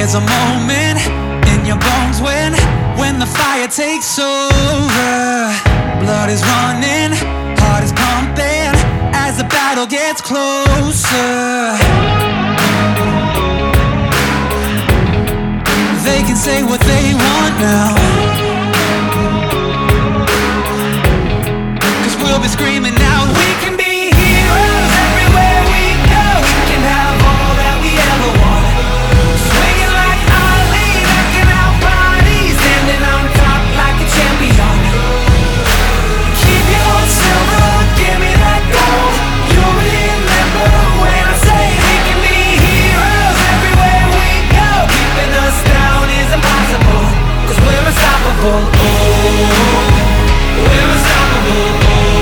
There's a moment in your bones when the fire takes over. Blood is running, heart is pumping as the battle gets closer. They can say what they want now, 'cause we'll be screaming out, we can be